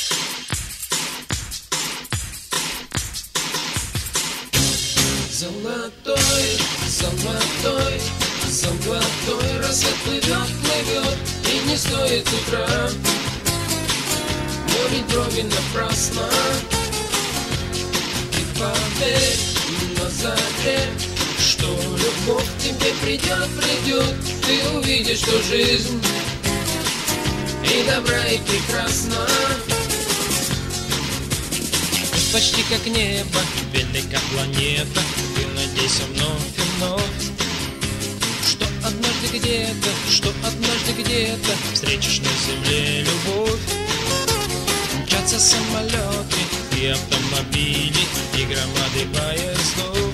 Золотой, золотой, золотой рассвет плывет, плывет, и не стоит утра морить брови напрасно. Ты поверь на заре, что любовь к тебе придет, придет. Ты увидишь, что жизнь и добра, и прекрасна. Почти как небо, велика планета. Ты надейся вновь и вновь, что однажды где-то встретишь на земле любовь. Мчатся самолеты и автомобили, и громады поездов,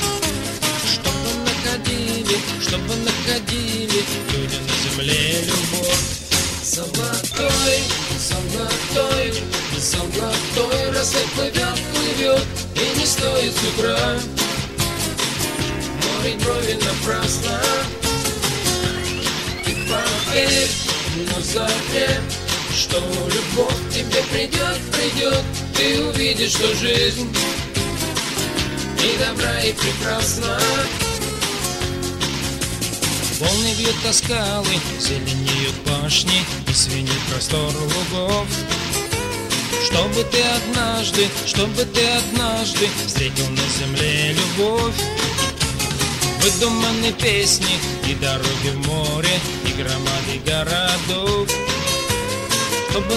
чтобы находили люди на земле любовь. Золотой, золотой, золотой рассвет плывет, плывет, и не стоит с утра морить брови напрасно. Ты поверь на заре, что любовь к тебе придет, придет. Ты увидишь, что жизнь и добра, и прекрасна. Волны бьют о скалы, зеленеют башни и свинит простор лугов. Чтобы ты однажды встретил на земле любовь. Выдуманные песни и дороги в море, и громады городов, чтобы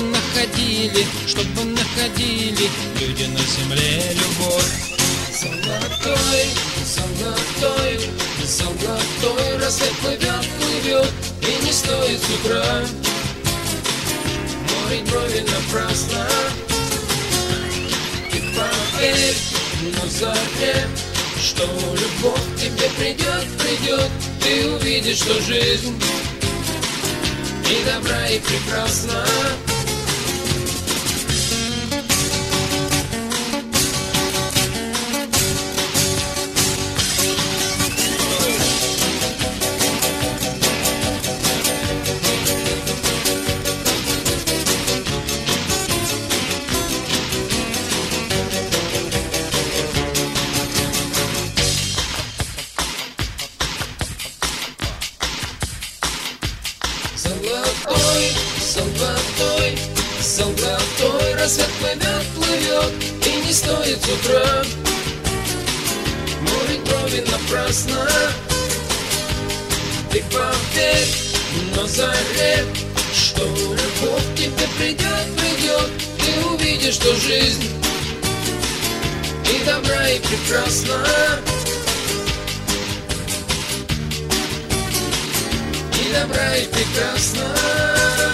находили люди на земле любовь. Золотой, золотой, золотой рассвет плывет, плывет, и не стоит с утра морить брови напрасно. Ты поверь на заре, что любовь к тебе придет, придет. Ты увидишь, что жизнь и добра, и прекрасна. Золотой, золотой, золотой рассвет плывет, плывет, и не стоит с утра морить брови напрасно. Ты поверь на заре, что любовь к тебе придет, придет. Ты увидишь, что жизнь и добра, и прекрасна. И добра, и прекрасна.